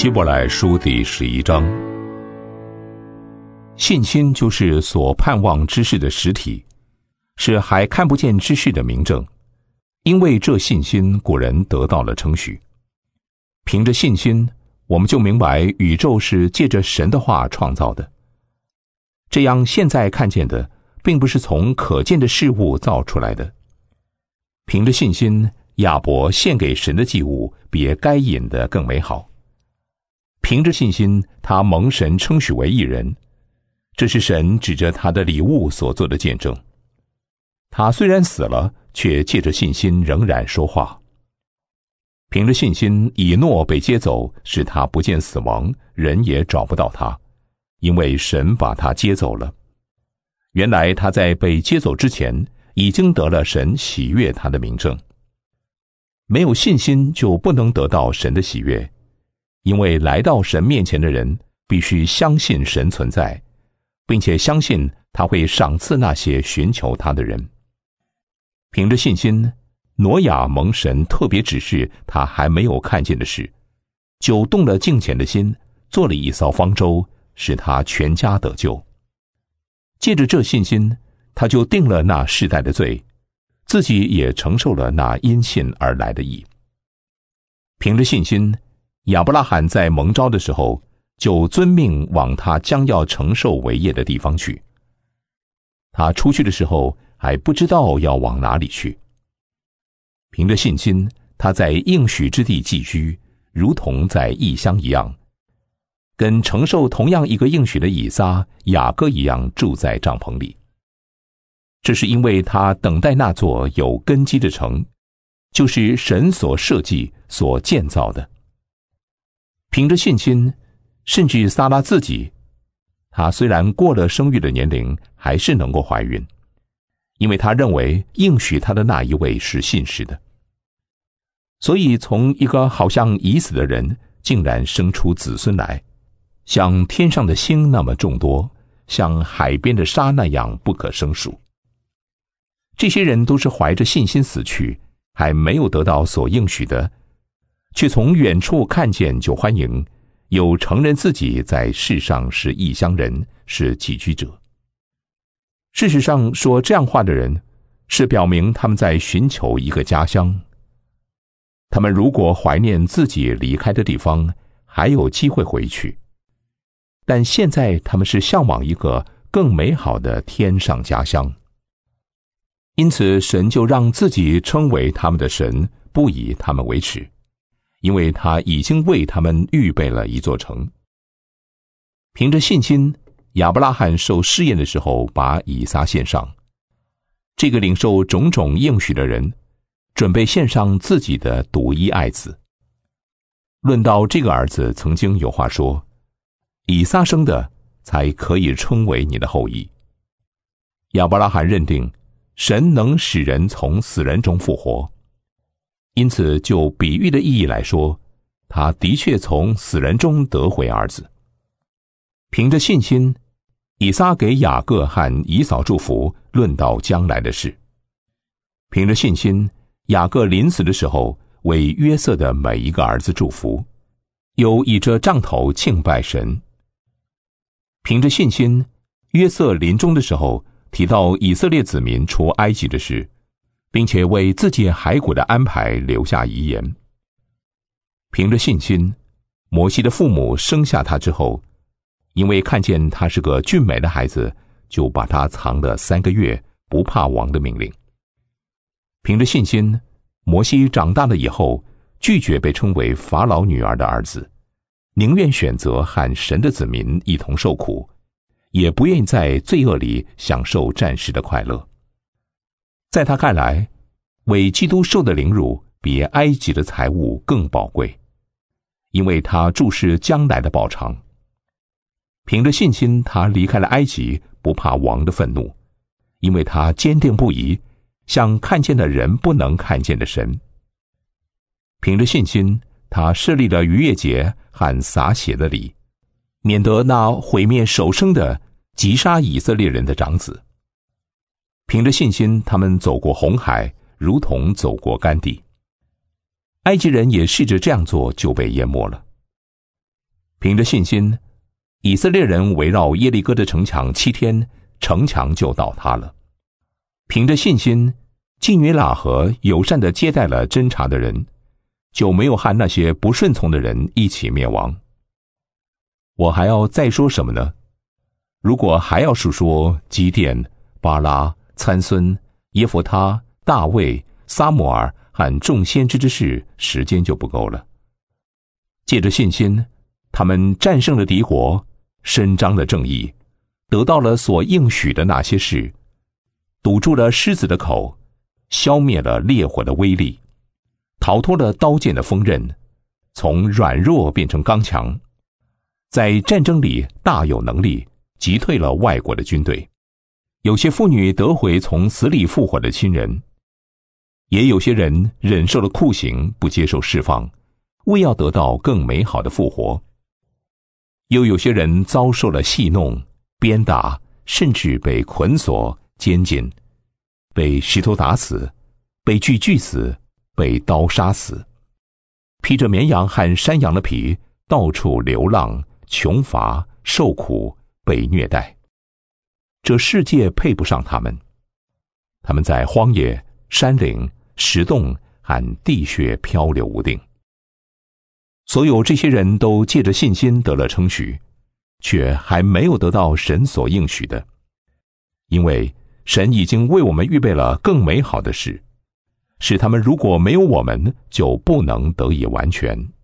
希伯来书第11章。信心就是所盼望之事的实体，是还看不见之事的明证。因为这信心，古人得到了称许。凭着信心，我们就明白宇宙是借着神的话创造的。这样现在看见的，并不是从可见的事物造出来的。凭着信心，亚伯献给神的祭物，比该隐的更美好。凭着信心，他蒙神称许为义人，这是神指着他的礼物所做的见证。他虽然死了，却借着信心仍然说话。凭着信心，以诺被接走，使他不见死亡，人也找不到他，因为神把他接走了。原来他在被接走之前，已经得了神喜悦他的明证。没有信心就不能得到神的喜悦，因为来到神面前的人必须相信神存在，并且相信他会赏赐那些寻求他的人。凭着信心，挪亚蒙神特别指示他还没有看见的事，就动了敬虔的心，做了一艘方舟，使他全家得救。借着这信心，他就定了那世代的罪，自己也承受了那因信而来的义。凭着信心，亚伯拉罕在蒙召的时候，就遵命往他将要承受为业的地方去。他出去的时候还不知道要往哪里去。凭着信心，他在应许之地寄居，如同在异乡一样，跟承受同样一个应许的以撒、雅各一样住在帐篷里。这是因为他等待那座有根基的城，就是神所设计、所建造的。凭着信心，甚至撒拉自己，她虽然过了生育的年龄，还是能够怀孕，因为她认为应许她的那一位是信实的。所以从一个好像已死的人，竟然生出子孙来，像天上的星那么众多，像海边的沙那样不可胜数。这些人都是怀着信心死去，还没有得到所应许的，却从远处看见就欢迎，又承认自己在世上是异乡人，是寄居者。事实上，说这样话的人，是表明他们在寻求一个家乡。他们如果怀念自己离开的地方，还有机会回去，但现在他们是向往一个更美好的天上家乡。因此神就让自己称为他们的神，不以他们为耻，因为他已经为他们预备了一座城。凭着信心，亚伯拉罕受试验的时候，把以撒献上。这个领受种种应许的人，准备献上自己的独一爱子。论到这个儿子，曾经有话说，以撒生的才可以称为你的后裔。亚伯拉罕认定神能使人从死人中复活，因此就比喻的意义来说，他的确从死人中得回儿子。凭着信心，以撒给雅各和以扫祝福，论到将来的事。凭着信心，雅各临死的时候，为约瑟的每一个儿子祝福，又以这杖头敬拜神。凭着信心，约瑟临终的时候，提到以色列子民出埃及的事，并且为自己骸骨的安排留下遗言。凭着信心，摩西的父母生下他之后，因为看见他是个俊美的孩子，就把他藏了3个月，不怕王的命令。凭着信心，摩西长大了以后，拒绝被称为法老女儿的儿子，宁愿选择和神的子民一同受苦，也不愿意在罪恶里享受暂时的快乐。在他看来，为基督受的凌辱比埃及的财物更宝贵，因为他注视将来的报偿。凭着信心，他离开了埃及，不怕王的愤怒，因为他坚定不移，像看见的人不能看见的神。凭着信心，他设立了逾越节和洒血的礼，免得那毁灭首生的击杀以色列人的长子。凭着信心，他们走过红海，如同走过干地。埃及人也试着这样做，就被淹没了。 凭着信心，以色列人围绕耶利哥的城墙7天，城墙就倒塌了。凭着信心，妓女喇合友善地接待了侦查的人，就没有和那些不顺从的人一起灭亡。我还要再说什么呢？如果还要述说基甸、巴拉、参孙、耶弗他、大卫、撒母耳和众先知之事，时间就不够了。借着信心，他们战胜了敌国，伸张了正义，得到了所应许的那些事，堵住了狮子的口，消灭了烈火的威力，逃脱了刀剑的锋刃，从软弱变成刚强，在战争里大有能力，击退了外国的军队。有些妇女得回从死里复活的亲人，也有些人忍受了酷刑，不接受释放，为要得到更美好的复活。又有些人遭受了戏弄、鞭打，甚至被捆锁、监禁，被石头打死，被锯死，被刀杀死，披着绵羊和山羊的皮，到处流浪、穷乏、受苦、被虐待。这世界配不上他们，他们在荒野、山岭、石洞和地穴漂流无定。所有这些人都借着信心得了称许，却还没有得到神所应许的，因为神已经为我们预备了更美好的事，使他们如果没有我们，就不能得以完全。